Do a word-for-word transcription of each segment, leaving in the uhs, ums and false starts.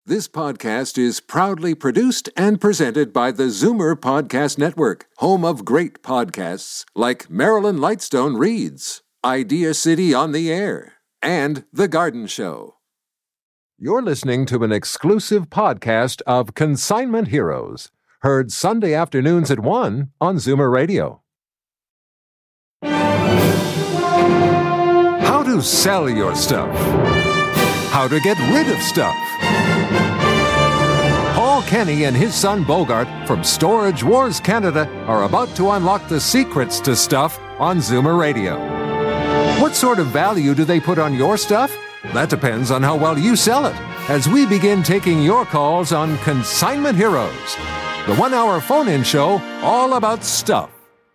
This podcast is proudly produced and presented by the Zoomer Podcast Network, home of great podcasts like Marilyn Lightstone Reads, Idea City on the Air, and The Garden Show. You're listening to an exclusive podcast of Consignment Heroes, heard Sunday afternoons at one on Zoomer Radio. How to sell your stuff. How to get rid of stuff. Paul Kenny and his son Bogart from Storage Wars Canada are about to unlock the secrets to stuff on Zoomer Radio. What sort of value do they put on your stuff? That depends on how well you sell it, as we begin taking your calls on Consignment Heroes, the one-hour phone-in show all about stuff.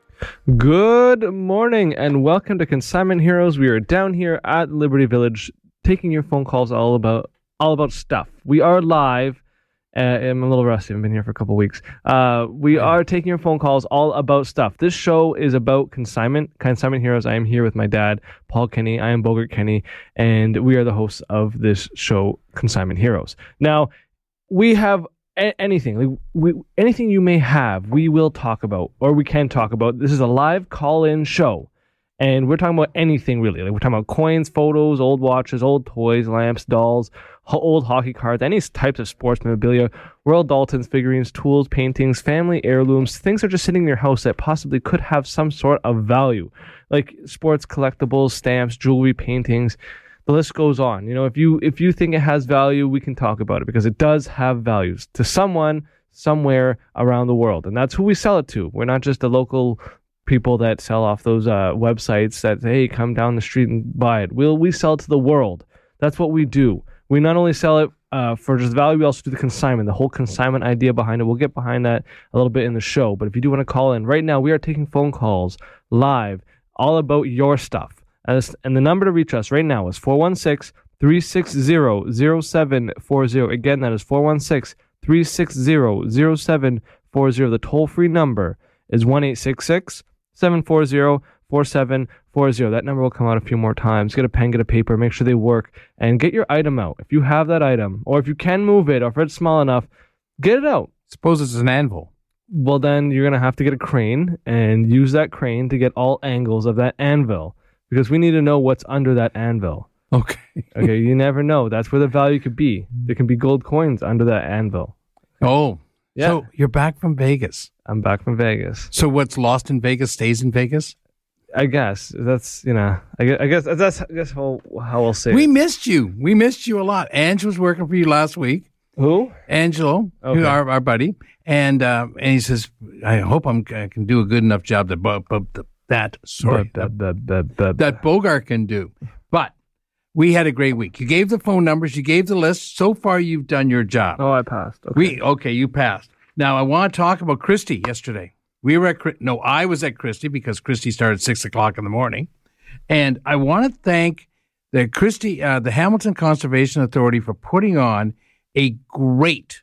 Good morning and welcome to Consignment Heroes. We are down here at Liberty Village taking your phone calls all about all about stuff. We are live. Uh, I'm a little rusty. I've been here for a couple weeks. Uh, we are taking your phone calls all about stuff. This show is about consignment, Consignment Heroes. I am here with my dad, Paul Kenny. I am Bogart Kenny, and we are the hosts of this show, Consignment Heroes. Now, we have a- anything, like we, anything you may have, we will talk about, or we can talk about. This is a live call-in show, and we're talking about anything really. Like we're talking about coins, photos, old watches, old toys, lamps, dolls, old hockey cards, any types of sports memorabilia, Royal Daltons, figurines, tools, paintings, family heirlooms, things that are just sitting in your house that possibly could have some sort of value, like sports collectibles, stamps, jewelry, paintings. The list goes on. You know, if you if you think it has value, we can talk about it because it does have values to someone somewhere around the world, and that's who we sell it to. We're not just the local people that sell off those uh, websites that hey, come down the street and buy it. We'll we sell it to the world. That's what we do. We not only sell it uh, for just value, we also do the consignment, the whole consignment idea behind it. We'll get behind that a little bit in the show. But if you do want to call in, right now we are taking phone calls live all about your stuff. And the number to reach us right now is four one six, three six zero, zero seven four zero. Again, that is four one six, three six zero, zero seven four zero. The toll-free number is one eight six six, seven four zero, four seven four zero. That number will come out a few more times. Get a pen, get a paper, make sure they work, and get your item out. If you have that item, or if you can move it, or if it's small enough, get it out. Suppose it's an anvil. Well, then you're going to have to get a crane and use that crane to get all angles of that anvil, because we need to know what's under that anvil. Okay. Okay, you never know. That's where the value could be. There can be gold coins under that anvil. Oh. Yeah. So you're back from Vegas. I'm back from Vegas. So what's lost in Vegas stays in Vegas? I guess that's, you know, I guess, I guess that's I guess how, how I'll say We it. missed you. We missed you a lot. Ange was working for you last week. Who? Angelo, Okay. who, our, our buddy. And uh, and he says, I hope I'm, I can do a good enough job that, bu- bu- bu- that sorry, Bu- bu- that, bu- bu- bu- that Bogart can do. But we had a great week. You gave the phone numbers. You gave the list. So far, you've done your job. Oh, I passed. Okay. We Okay, you passed. Now, I want to talk about Christie yesterday. We were at, Chri- no, I was at Christie because Christie started at six o'clock in the morning. And I want to thank the Christie, uh, the Hamilton Conservation Authority for putting on a great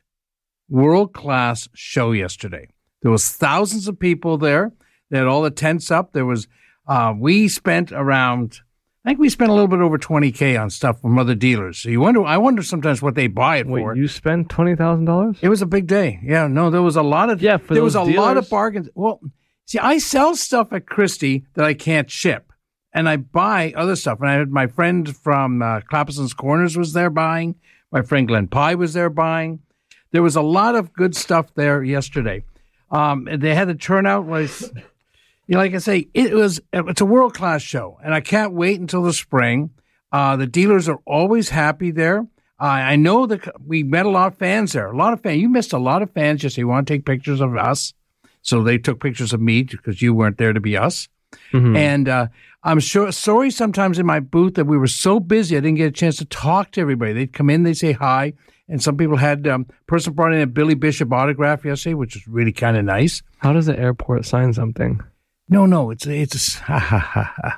world-class show yesterday. There was thousands of people there. They had all the tents up. There was, uh, we spent around, I think we spent a little bit over twenty K on stuff from other dealers. So you wonder, I wonder sometimes what they buy it Wait, for. you spent twenty thousand dollars? It was a big day. Yeah, no, there was a lot of Yeah, for there was a those lot of dealers? bargains. Well, see, I sell stuff at Christie that I can't ship, and I buy other stuff. And I had my friend from uh, Clapperson's Corners was there buying. My friend Glenn Pye was there buying. There was a lot of good stuff there yesterday. Um, and they had the turnout was, you know, like I say, it was it's a world class show, and I can't wait until the spring. Uh, the dealers are always happy there. Uh, I know that we met a lot of fans there. A lot of fans. You missed a lot of fans yesterday. You want to take pictures of us, so they took pictures of me because you weren't there to be us. Mm-hmm. And uh, I'm sure sorry sometimes in my booth that we were so busy I didn't get a chance to talk to everybody. They'd come in, they'd say hi, and some people had um, person brought in a Billy Bishop autograph yesterday, which was really kind of nice. How does the airport sign something? No, no, it's it's ha ha ha ha.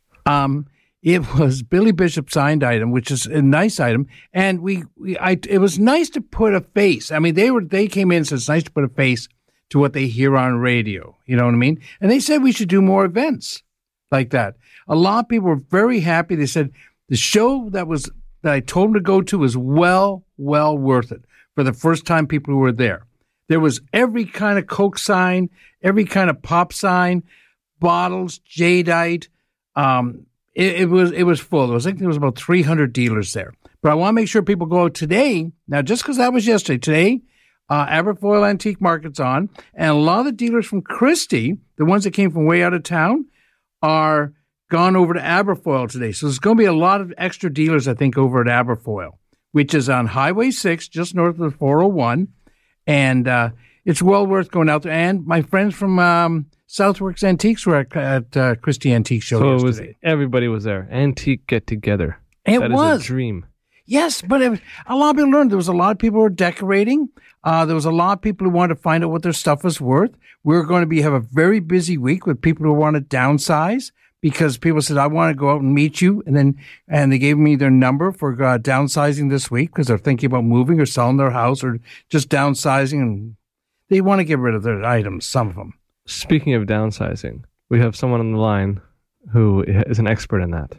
Um, it was Billy Bishop signed item, which is a nice item, and we, we I it was nice to put a face. I mean, they were they came in and said it's nice to put a face to what they hear on radio. You know what I mean? And they said we should do more events like that. A lot of people were very happy. They said the show that was that I told them to go to was well, well worth it for the first time people who were there. There was every kind of Coke sign, every kind of pop sign, bottles, jadeite. Um, it, it was it was full. There was, I think there was about three hundred dealers there. But I want to make sure people go out today. Now, just because that was yesterday, today, uh, Aberfoyle Antique Market's on. And a lot of the dealers from Christie, the ones that came from way out of town, are gone over to Aberfoyle today. So there's going to be a lot of extra dealers, I think, over at Aberfoyle, which is on Highway six, just north of the four oh one. And uh, it's well worth going out there. And my friends from um, Southworks Antiques were at, at uh, Christie Antique Show so yesterday. It was, everybody was there. Antique get together. It that was is a dream. Yes, but it, a lot of people learned. There was a lot of people who were decorating. Uh, there was a lot of people who wanted to find out what their stuff was worth. We're going to be have a very busy week with people who want to downsize, because people said, I want to go out and meet you. And then, and they gave me their number for uh, downsizing this week because they're thinking about moving or selling their house or just downsizing. And they want to get rid of their items, some of them. Speaking of downsizing, we have someone on the line who is an expert in that.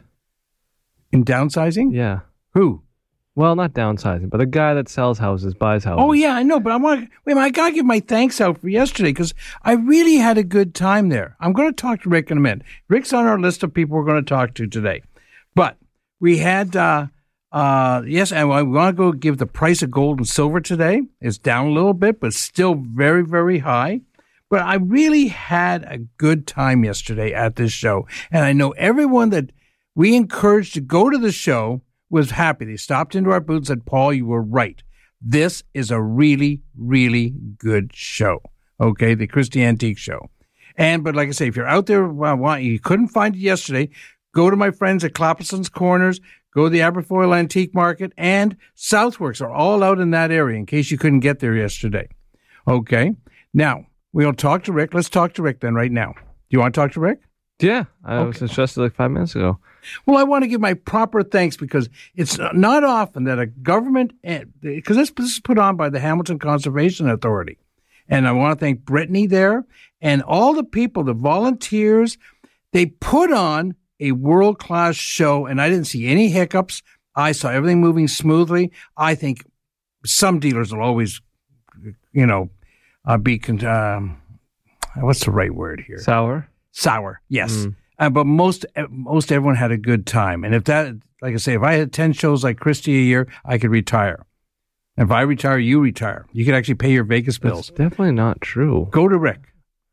In downsizing? Yeah. Who? Well, not downsizing, but the guy that sells houses, buys houses. Oh, yeah, I know. But I want to, wait a minute, I got to give my thanks out for yesterday because I really had a good time there. I'm going to talk to Rick in a minute. Rick's on our list of people we're going to talk to today. But we had, uh, uh, yes, and I want to go give the price of gold and silver today. It's down a little bit, but still very, very high. But I really had a good time yesterday at this show. And I know everyone that we encouraged to go to the show was happy. They stopped into our booth and said, Paul, you were right. This is a really, really good show. Okay, the Christie Antique Show. And, but like I say, if you're out there, well, you couldn't find it yesterday, go to my friends at Clapperson's Corners, go to the Aberfoyle Antique Market, and Southworks are all out in that area in case you couldn't get there yesterday. Okay, now, we'll talk to Rick. Let's talk to Rick then right now. Do you want to talk to Rick? Yeah, I Okay. was interested like five minutes ago. Well, I want to give my proper thanks because it's not often that a government, because this, this is put on by the Hamilton Conservation Authority. And I want to thank Brittany there and all the people, the volunteers. They put on a world-class show, and I didn't see any hiccups. I saw everything moving smoothly. I think some dealers will always, you know, uh, be, um, what's the right word here? Sour? Sour, yes. Mm. Uh, but most most everyone had a good time. And if that, like I say, if I had ten shows like Christie a year, I could retire. If I retire, you retire. You could actually pay your Vegas bills. That's definitely not true. Go to Rick.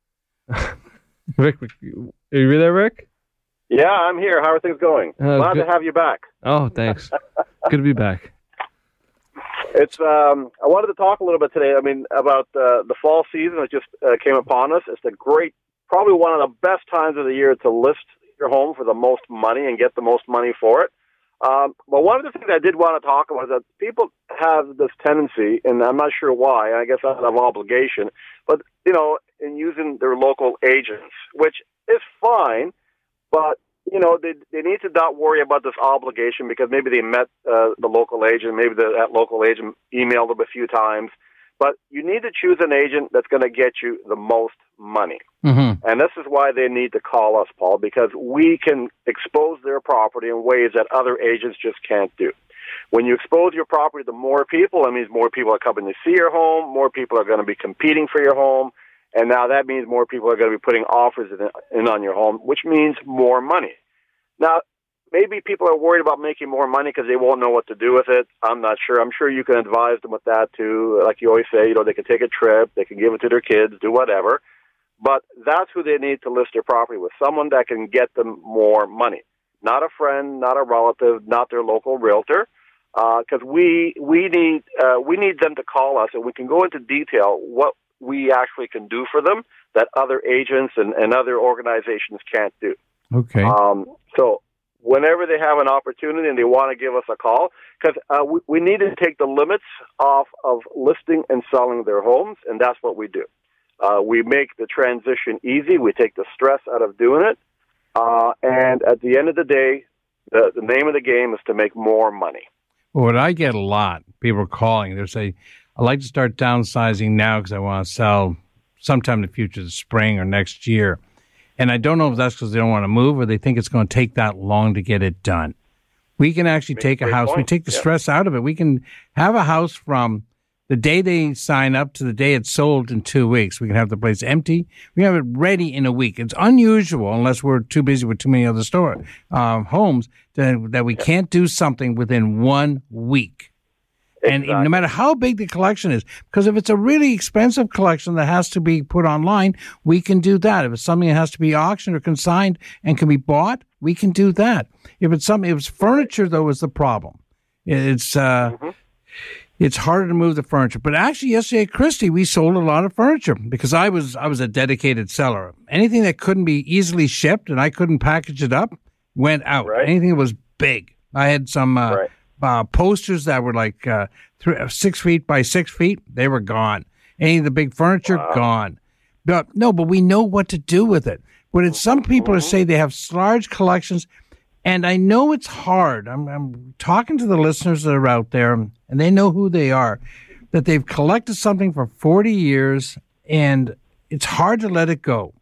Rick, are you there, Rick? Yeah, I'm here. How are things going? Uh, Glad good. to have you back. Oh, thanks. Good to be back. It's. Um, I wanted to talk a little bit today. I mean, about uh, the fall season that just uh, came upon us. It's a great, probably one of the best times of the year to list your home for the most money and get the most money for it. Um, but one of the things I did want to talk about is that people have this tendency, and I'm not sure why, I guess out of obligation, but, you know, in using their local agents, which is fine, but, you know, they they need to not worry about this obligation because maybe they met uh, the local agent, maybe the, that local agent emailed them a few times, but you need to choose an agent that's going to get you the most money. Mm-hmm. And this is why they need to call us, Paul, because we can expose their property in ways that other agents just can't do. When you expose your property to more people, that means more people are coming to see your home, more people are going to be competing for your home, and now that means more people are going to be putting offers in, in on your home, which means more money. Now, maybe people are worried about making more money because they won't know what to do with it. I'm not sure. I'm sure you can advise them with that, too. Like you always say, you know, they can take a trip, they can give it to their kids, do whatever. But that's who they need to list their property with, someone that can get them more money. Not a friend, not a relative, not their local realtor, because uh, we we need uh, we need them to call us, and we can go into detail what we actually can do for them that other agents and, and other organizations can't do. Okay. Um, so whenever they have an opportunity and they want to give us a call, because uh, we, we need to take the limits off of listing and selling their homes, and that's what we do. Uh, we make the transition easy. We take the stress out of doing it. Uh, and at the end of the day, the, the name of the game is to make more money. Well, what I get a lot, people are calling. They're saying, I'd like to start downsizing now because I want to sell sometime in the future, the spring or next year. And I don't know if that's because they don't want to move or they think it's going to take that long to get it done. We can actually Make take a great house. point. We take the Yeah. stress out of it. We can have a house from the day they sign up to the day it's sold in two weeks. We can have the place empty. We have it ready in a week. It's unusual, unless we're too busy with too many other store um, homes, to, that we can't do something within one week. And Exactly. no matter how big the collection is, because if it's a really expensive collection that has to be put online, we can do that. If it's something that has to be auctioned or consigned and can be bought, we can do that. If it's something, if it's furniture, though, is the problem. It's uh, Mm-hmm. it's harder to move the furniture. But actually, yesterday at Christie, we sold a lot of furniture because I was I was a dedicated seller. Anything that couldn't be easily shipped and I couldn't package it up went out. Right. Anything that was big. I had some uh, Right. uh, posters that were like uh, three, six feet by six feet. They were gone. Any of the big furniture, Wow. gone. But no, but we know what to do with it. But it's, some people are saying they have large collections, and I know it's hard. I'm, I'm talking to the listeners that are out there, and they know who they are, that they've collected something for forty years, and it's hard to let it go.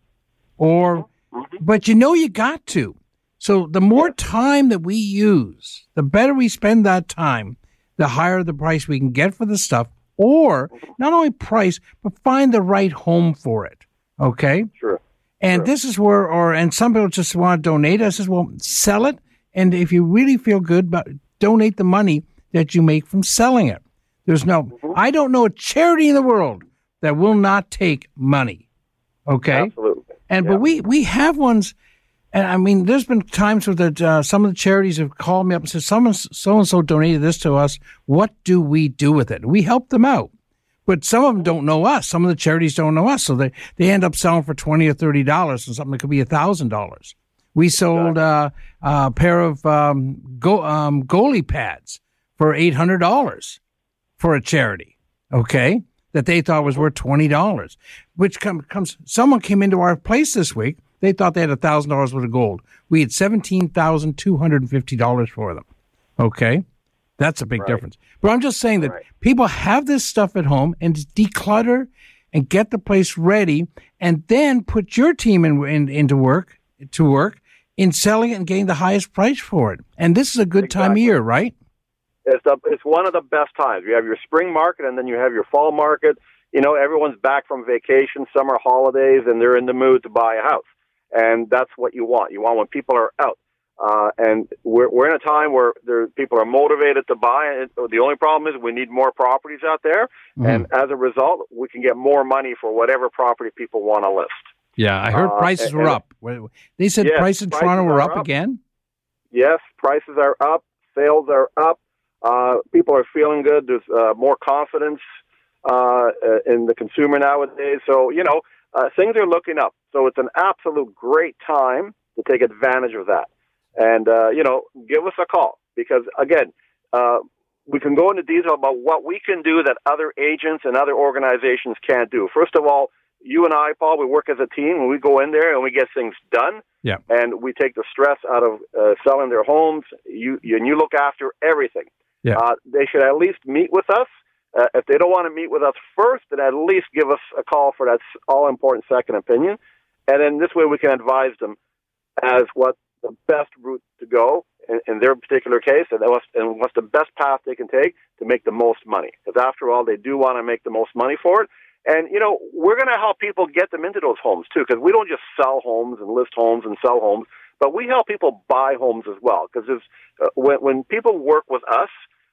Or, but you know you got to. So the more time that we use, the better we spend that time, the higher the price we can get for the stuff, or not only price, but find the right home for it. Okay? Sure. And this is where, or, and some people just want to donate. I says, well, sell it. And if you really feel good about donate the money that you make from selling it. There's no, I don't know a charity in the world that will not take money. Okay? Absolutely. And, Yeah. but we, we have ones, and I mean, there's been times where that uh, some of the charities have called me up and said, someone, so-and-so donated this to us. What do we do with it? We help them out. But some of them don't know us. Some of the charities don't know us. So they, they end up selling for twenty or thirty dollars and something that could be one thousand dollars. We sold uh, a pair of um, go, um, goalie pads for eight hundred dollars for a charity, okay, that they thought was worth twenty dollars, which come, comes, someone came into our place this week. They thought they had one thousand dollars worth of gold. We had seventeen thousand two hundred fifty dollars for them, okay? That's a big Right. difference. But I'm just saying that Right. people have this stuff at home and declutter and get the place ready and then put your team in, in, into work, to work in selling it and getting the highest price for it. And this is a good time of Exactly. year, right? It's the, it's one of the best times. You have your spring market, and then you have your fall market. You know, everyone's back from vacation, summer holidays, and they're in the mood to buy a house. And that's what you want. You want when people are out. Uh, and we're we're in a time where there people are motivated to buy. And the only problem is we need more properties out there, Mm-hmm. and as a result, we can get more money for whatever property people want to list. Yeah, I heard Uh, prices and- were and- up. They said Yes, prices in prices Toronto were are up up. again? Yes, prices are up, sales are up. Uh, people are feeling good. There's uh, more confidence uh, uh, in the consumer nowadays. So, you know, uh, things are looking up. So it's an absolute great time to take advantage of that. And, uh, you know, give us a call because, again, uh, we can go into detail about what we can do that other agents and other organizations can't do. First of all, you and I, Paul, we work as a team, and we go in there and we get things done. Yeah. And we take the stress out of uh, selling their homes. You, you and you look after everything. Yeah. Uh, they should at least meet with us. Uh, if they don't want to meet with us first, then at least give us a call for that all-important second opinion. And then this way we can advise them as what the best route to go in, in their particular case, and what's, and what's the best path they can take to make the most money. Because after all, they do want to make the most money for it. And, you know, we're going to help people get them into those homes, too, because we don't just sell homes and list homes and sell homes, but we help people buy homes as well. Because uh, when, when people work with us,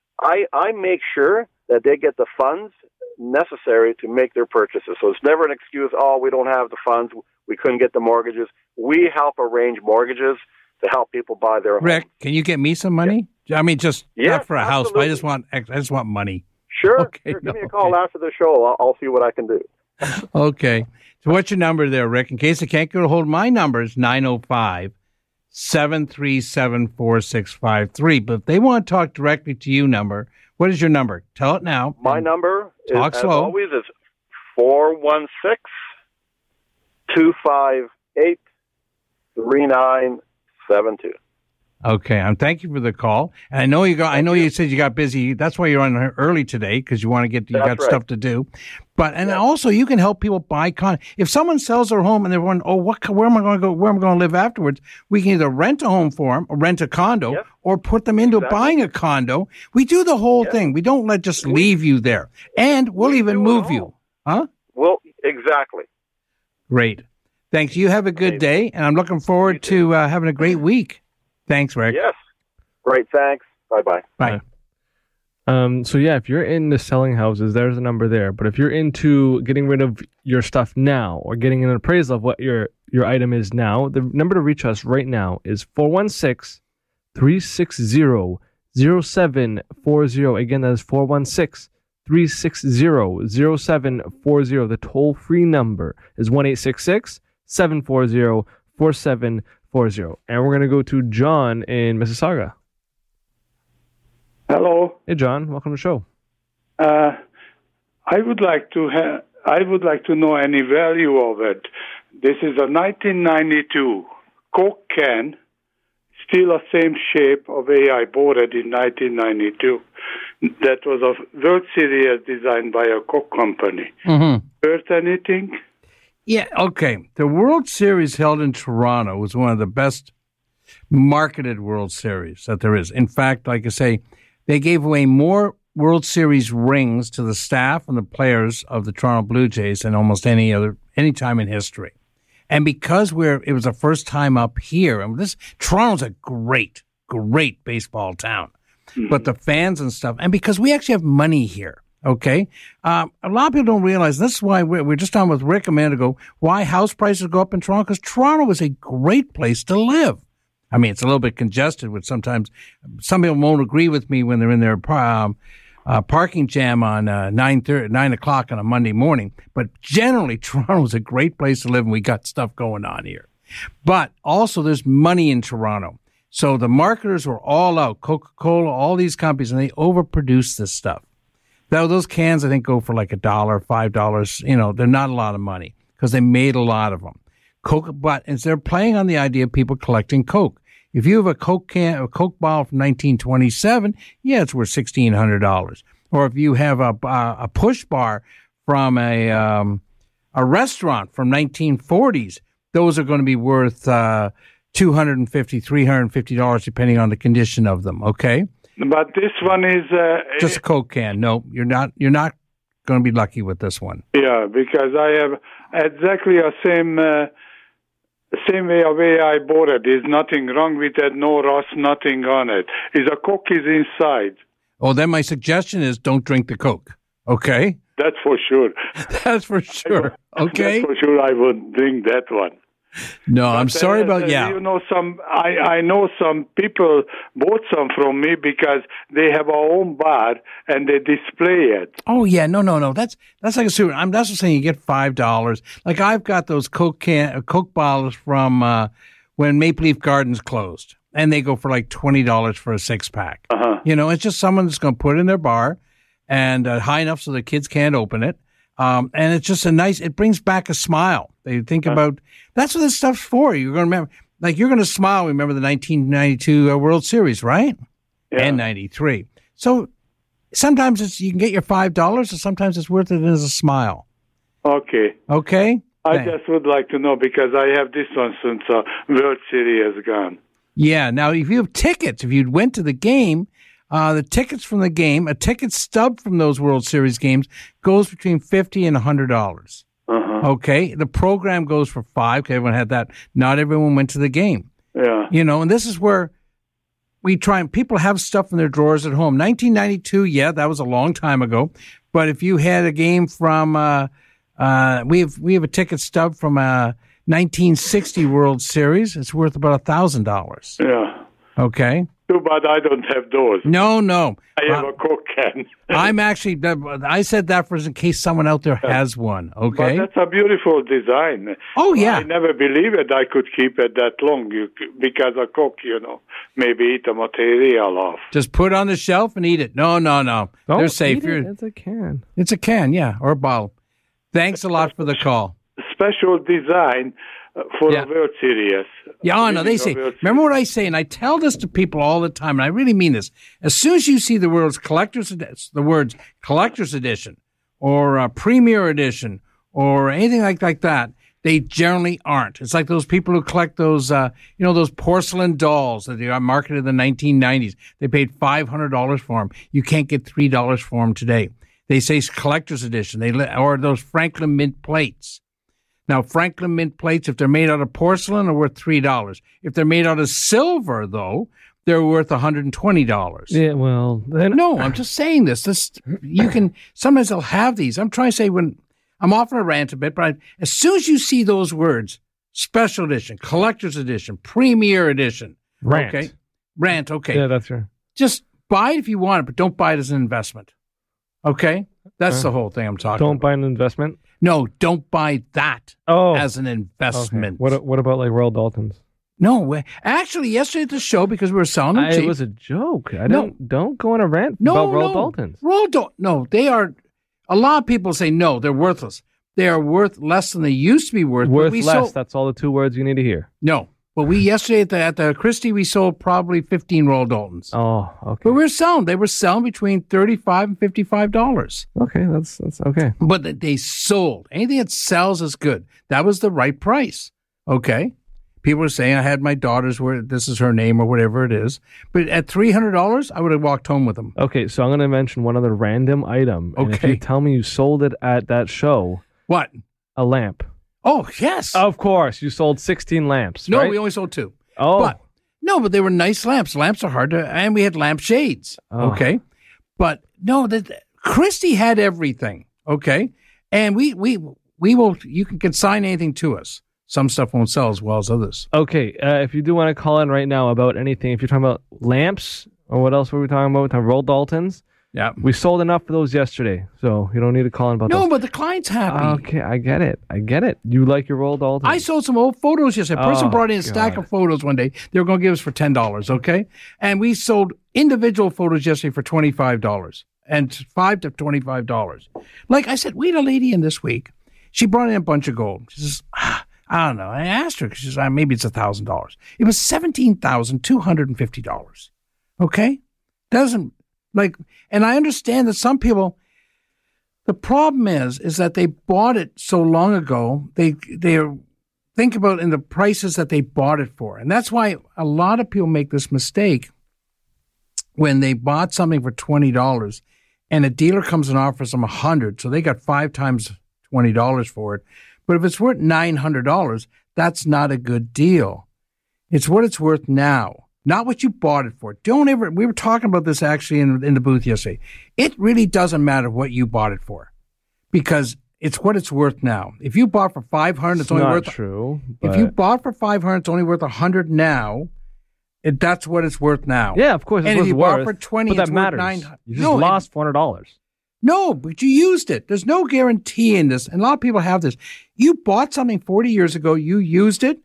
I, I make sure that they get the funds necessary to make their purchases. So it's never an excuse, oh, we don't have the funds, we couldn't get the mortgages. We help arrange mortgages to help people buy their homes. Rick, can you get me some money? I mean, just Yeah, not for a house, but I absolutely. just want I just want money. Sure, Okay, sure. Give me no, a call okay. after the show. I'll, I'll see what I can do. Okay. So what's your number there, Rick? In case I can't get a hold of my number, it's nine oh five, seven three seven, four six five three. But if they want to talk directly to you, number, what is your number? Tell it now. My number, is, Talk as slow. always, is four one six, two five eight, three nine seven two. Okay, um, thank you for the call. And I know you got. I know you said you got busy. That's why you're on early today because you want to get. You That's got right. stuff to do. But and Yeah. also you can help people buy con. If someone sells their home and they're wondering, oh, what? Where am I going to go? Where am I going to live afterwards? We can either rent a home for them, or rent a condo, Yep. or put them into Exactly. buying a condo. We do the whole Yeah. thing. We don't let just leave you there, and we'll We even do it move all. you. Huh? Well, exactly. Great. Thanks. You have a good Amazing. day, and I'm looking forward to uh, having a great week. Thanks, Rick. Yes. Great. Thanks. Bye-bye. Bye. Um, so yeah, if you're into selling houses, there's a number there. But if you're into getting rid of your stuff now or getting an appraisal of what your, your item is now, the number to reach us right now is four one six, three six zero, zero seven four zero. Again, that is four one six, three six zero, zero seven four zero. The toll-free number is one eight six six, seven four zero, four seven four zero. And we're going to go to John in Mississauga. Hello. Hey, John. Welcome to the show. Uh, I would like to ha- I would like to know any value of it. This is a nineteen ninety-two Coke can, still the same shape of A. I bought it in nineteen ninety-two. That was a World Series designed by a Coke company. Mm-hmm. Worth anything? Yeah, okay. The World Series held in Toronto was one of the best marketed World Series that there is. In fact, like I say, they gave away more World Series rings to the staff and the players of the Toronto Blue Jays than almost any other any time in history. And because we're it was the first time up here, and this Toronto's a great, great baseball town. Mm-hmm. But the fans and stuff, and because we actually have money here. Okay. Um, a lot of people don't realize, this is why we're, we're just on with Rick a minute ago, why house prices go up in Toronto, because Toronto is a great place to live. I mean, it's a little bit congested, which sometimes some people won't agree with me when they're in their um, uh, parking jam on uh, nine thirty, nine o'clock on a Monday morning. But generally, Toronto is a great place to live, and we got stuff going on here. But also, there's money in Toronto. So the marketers were all out, Coca-Cola, all these companies, and they overproduce this stuff. Now, those cans, I think, go for like a dollar, five dollars. You know, they're not a lot of money because they made a lot of them. Coke, but as they're playing on the idea of people collecting Coke. If you have a Coke can, a Coke bottle from nineteen twenty-seven, yeah, it's worth sixteen hundred dollars. Or if you have a a push bar from a um, a restaurant from nineteen forties, those are going to be worth uh, two hundred fifty dollars, three hundred fifty dollars, depending on the condition of them. Okay, but this one is uh, just a Coke can. No, you're not. You're not going to be lucky with this one. Yeah, because I have exactly the same. Uh, Same way way I bought it. There's nothing wrong with it, no rust, nothing on it. Is a Coke is inside. Oh, then my suggestion is don't drink the Coke. Okay? That's for sure. That's for sure. Okay? That's for sure I would drink that one. No, I'm But, sorry uh, about, uh, yeah. You know, some I, I know some people bought some from me because they have a own bar and they display it. Oh, yeah. No, no, no. That's that's like a super. I'm that's what saying you get five dollars. Like I've got those Coke can, Coke bottles from uh, when Maple Leaf Gardens closed, and they go for like twenty dollars for a six pack. Uh-huh. You know, it's just someone that's going to put it in their bar and uh, high enough so the kids can't open it. Um, and it's just a nice, it brings back a smile. They think about, that's what this stuff's for. You're going to remember, like you're going to smile, remember the nineteen ninety-two uh, World Series, right? Yeah. And ninety-three. So sometimes it's, you can get your five dollars, and sometimes it's worth it as a smile. Okay. Okay? I Thanks. just would like to know because I have this one since uh, World Series has gone. Yeah. Now, if you have tickets, if you went to the game, uh, the tickets from the game, a ticket stub from those World Series games goes between fifty dollars and one hundred dollars. Uh-huh. Okay? The program goes for five because everyone had that. Not everyone went to the game. Yeah. You know, and this is where we try and people have stuff in their drawers at home. nineteen ninety-two, yeah, that was a long time ago. But if you had a game from, uh, uh, we have we have a ticket stub from a nineteen sixty World Series. It's worth about a thousand dollars. Yeah. Okay. Too bad I don't have those. No, no. I have Uh, a Coke can. I'm actually. I said that for in case someone out there has one. Okay. But that's a beautiful design. Oh yeah. I never believed it I could keep it that long you, because of Coke, you know, maybe eat the material off. Just put it on the shelf and eat it. No, no, no. Don't They're safe. eat it. You're- It's a can. It's a can, yeah, or a bottle. Thanks a lot for the call. Special design uh, for Yeah. a World Series. Yeah, oh, no, they Winning a say, World remember what I say, and I tell this to people all the time, and I really mean this. As soon as you see the words collector's edition, the words collector's edition or uh, premier edition or anything like, like that, they generally aren't. It's like those people who collect those, uh, you know, those porcelain dolls that they got marketed in the nineteen nineties. They paid five hundred dollars for them. You can't get three dollars for them today. They say it's collector's edition. They or those Franklin Mint plates. Now, Franklin Mint plates, if they're made out of porcelain, are worth three dollars. If they're made out of silver, though, they're worth one hundred twenty dollars. Yeah, well, then No, I'm just saying this. This you can sometimes they'll have these. I'm trying to say when I'm off on a rant a bit, but I, as soon as you see those words, special edition, collector's edition, premier edition, Rant. okay, rant, okay, Yeah, that's right. just buy it if you want it, but don't buy it as an investment. Okay, that's Uh, the whole thing I'm talking Don't about. buy an investment. No, don't buy that Oh, as an okay. investment. What what about like Royal Daltons? No, we- actually, yesterday at the show because we were selling them I, cheap. it was a joke. I No. don't don't go on a rant no, about Royal no, Daltons. Royal Dal- No, they are. A lot of people say no, they're worthless. They are worth less than they used to be worth. but Worth we less. sold- That's all the two words you need to hear. no, but we yesterday at the at the Christie we sold probably fifteen Royal Daltons. Oh, okay. But we were selling. They were selling between thirty-five and fifty-five dollars. Okay, that's that's okay. But th- they sold. Anything that sells is good. That was the right price. Okay. People were saying I had my daughter's where this is her name or whatever it is. But at three hundred dollars, I would have walked home with them. Okay, so I'm going to mention one other random item. And if Okay. you tell me you sold it at that show, What? a lamp. Oh, yes. Of course, you sold sixteen lamps. no, right? we only sold two. Oh, But no, but they were nice lamps. Lamps are hard to, and we had lamp shades. Oh. Okay. But no, that Christie had everything. Okay. And we, we, we will, you can consign anything to us. Some stuff won't sell as well as others. okay. Uh, if you do want to call in right now about anything, if you're talking about lamps or what else were we talking about? We're talking Royal Daltons. Yeah. We sold enough for those yesterday, so you don't need to call in about No, those. but the client's happy. Okay, I get it. I get it. You like your Royal Daltons. I sold some old photos yesterday. A person Oh, brought in a stack God. of photos one day. They were going to give us for ten dollars, okay? And we sold individual photos yesterday for twenty-five dollars and five to twenty-five dollars. Like I said, we had a lady in this week. She brought in a bunch of gold. She says, ah, I don't know. I asked her because she says, ah, maybe it's one thousand dollars. It was seventeen thousand two hundred fifty dollars, okay? Doesn't, like, and I understand that some people, the problem is, is that they bought it so long ago, they, they're, think about in the prices that they bought it for. And that's why a lot of people make this mistake when they bought something for twenty dollars and a dealer comes and offers them one hundred dollars. So they got five times twenty dollars for it. But if it's worth nine hundred dollars, that's not a good deal. It's what it's worth now, not what you bought it for. Don't ever, we were talking about this actually in, in the booth yesterday. It really doesn't matter what you bought it for because it's what it's worth now. If you bought for five hundred dollars, it's, it's only not worth true. if but- you bought for five hundred, it's only worth a hundred now. It, that's what it's worth now. yeah, of course, it's and worth if you bought worth, for twenty, but it's that worth matters. nine. You just No, it- lost four hundred dollars. No, but you used it. There's no guarantee in this, and a lot of people have this. You bought something forty years ago. You used it.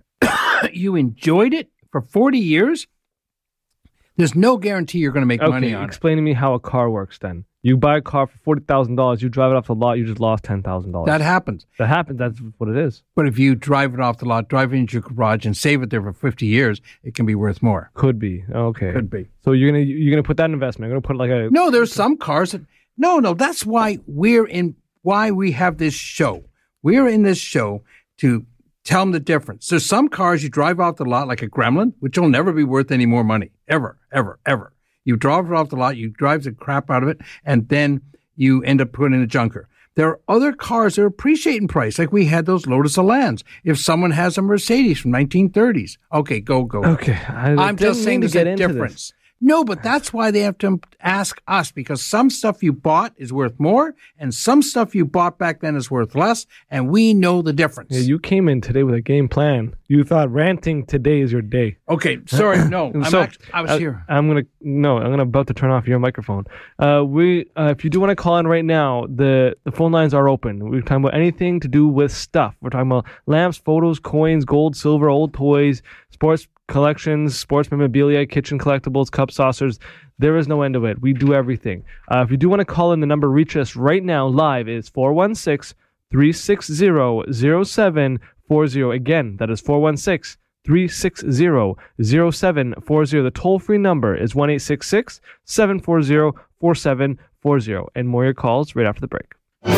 You enjoyed it for forty years. There's no guarantee you're going to make money Okay, on it. explain to me how a car works then. You buy a car for forty thousand dollars, you drive it off the lot, you just lost ten thousand dollars. That happens. That happens, that's what it is. But if you drive it off the lot, drive it into your garage, and save it there for fifty years, it can be worth more. Could be. Okay. Could be. So you're gonna you're gonna put that investment. You're gonna put like a No, there's some cars that no, no. That's why we're in. Why we have this show. We're in this show to tell them the difference. There's some cars you drive off the lot like a Gremlin, which will never be worth any more money ever, ever, ever. You drive it off the lot, you drive the crap out of it, and then you end up putting in a junker. There are other cars that appreciate in price, like we had those Lotus Elans. If someone has a Mercedes from nineteen thirties, okay, go, go. Okay. I I'm just didn't saying mean to there's get a into difference. this. No, but that's why they have to ask us because some stuff you bought is worth more and some stuff you bought back then is worth less, and we know the difference. Yeah, you came in today with a game plan. You thought ranting today is your day. Okay, sorry, no, I'm So, act- I was uh, here. I'm gonna no. I'm gonna about to turn off your microphone. Uh, we uh, if you do want to call in right now, the the phone lines are open. We're talking about anything to do with stuff. We're talking about lamps, photos, coins, gold, silver, old toys, sports collections, sports memorabilia, kitchen collectibles, cup saucers. There is no end to it. We do everything. Uh, if you do want to call in, the number reach us right now live is four one six, three six zero, zero seven four zero. Again, that is four one six, three six zero, zero seven four zero. The toll-free number is one eight six six, seven four zero, four seven four zero. And more your calls right after the break.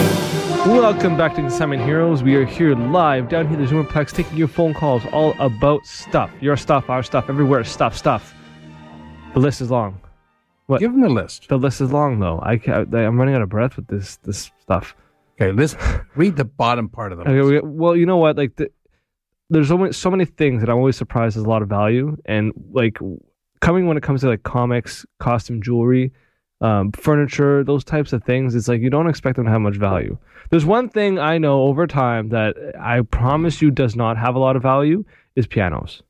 Welcome back to Consignment Heroes. We are here live down here at the Zoomerplex taking your phone calls all about stuff. Your stuff, our stuff, everywhere, stuff, stuff. The list is long. What? Give them the list. The list is long, though. I can't, I'm running out of breath with this this stuff. Okay, listen. Read the bottom part of the list. Okay, well, you know what? Like, the, there's so many, so many things that I'm always surprised there's a lot of value. And, like, coming when it comes to, like, comics, costume jewelry, um, furniture, those types of things, it's like you don't expect them to have much value. There's one thing I know over time that I promise you does not have a lot of value is pianos.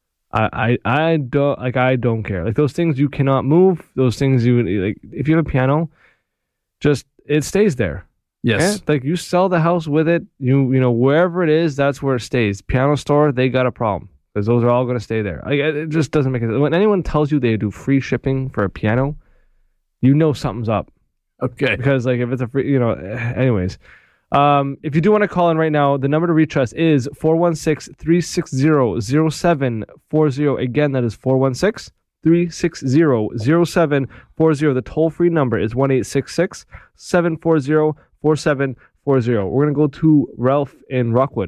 I, I, I don't like I don't care. Like those things you cannot move, those things you like if you have a piano, just it stays there. Yes. Okay? Like you sell the house with it, you you know, wherever it is, that's where it stays. Piano store, they got a problem. Because those are all gonna stay there. Like it just doesn't make sense. When anyone tells you they do free shipping for a piano, you know something's up. Okay. Because like if it's a free, you know, anyways. Um, if you do want to call in right now, the number to reach us is four one six, three six zero, zero seven four zero. Again, that is four one six, three six zero, zero seven four zero. The toll-free number is one eight six six, seven four zero, four seven four zero. We're going to go to Ralph in Rockwood.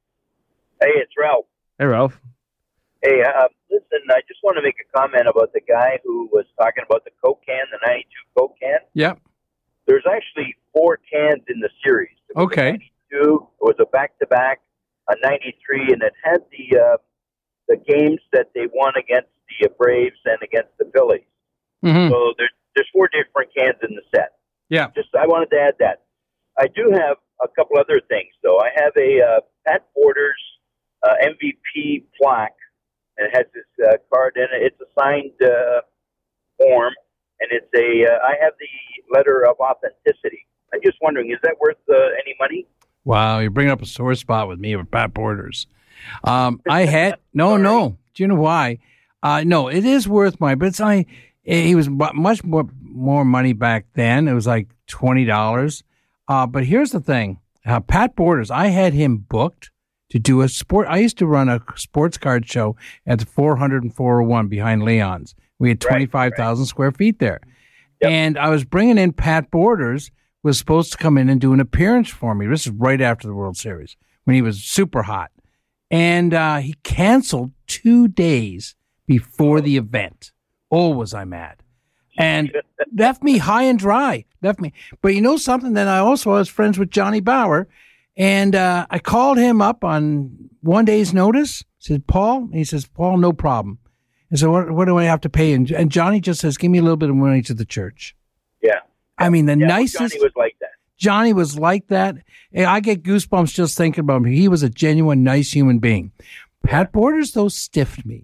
Hey, it's Ralph. Hey, Ralph. Hey, uh, listen, I just want to make a comment about the guy who was talking about the Coke can, the ninety-two Coke can. Yep. There's actually four cans in the series. Okay. ninety-two, it was a back-to-back, a ninety-three, and it had the uh, the games that they won against the Braves and against the Phillies. Mm-hmm. So there's there's four different cans in the set. Yeah. Just I wanted to add that. I do have a couple other things, though. I have a uh, Pat Borders uh, M V P plaque, and it has his uh, card in it. It's a signed uh, form, and it's a. Uh, I have the letter of authenticity. I'm just wondering, is that worth uh, any money? Wow, you're bringing up a sore spot with me with Pat Borders. Um, I had no, no. Do you know why? Uh, no, it is worth money, but it's only he was much more more money back then. It was like twenty dollars. Uh, but here's the thing: uh, Pat Borders. I had him booked to do a sport. I used to run a sports card show at the four hundred and four oh one behind Leon's. We had twenty-five thousand right, right. square feet there, yep. And I was bringing in Pat Borders. Was supposed to come in and do an appearance for me. This is right after the World Series when he was super hot. And uh, he canceled two days before the event. Oh, was I mad. And left me high and dry. Left me. But you know something? Then I also was friends with Johnny Bauer. And uh, I called him up on one day's notice. Said, Paul? And he says, Paul, no problem. And so what, what do I have to pay? And, and Johnny just says, give me a little bit of money to the church. Yeah. I mean, the yeah, nicest. Johnny was like that. Johnny was like that. I get goosebumps just thinking about him. He was a genuine, nice human being. Pat Borders, though, stiffed me.